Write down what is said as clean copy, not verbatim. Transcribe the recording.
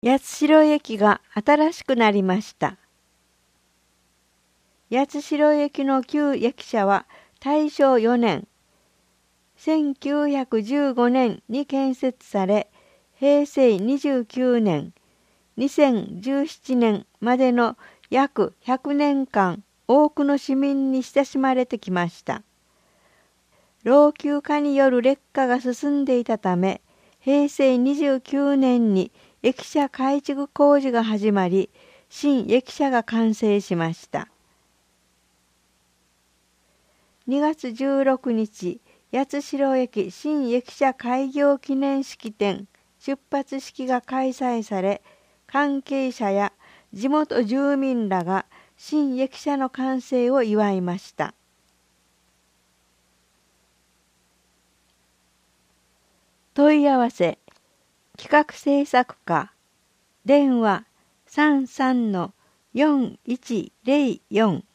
八代駅が新しくなりました。八代駅の旧駅舎は大正4年、1915年に建設され、平成29年、2017年までの約100年間、多くの市民に親しまれてきました。老朽化による劣化が進んでいたため、平成29年に駅舎改築工事が始まり、新駅舎が完成しました。2月16日、八代駅新駅舎開業記念式典出発式が開催され、関係者や地元住民らが新駅舎の完成を祝いました。問い合わせ企画制作課電話 33-4104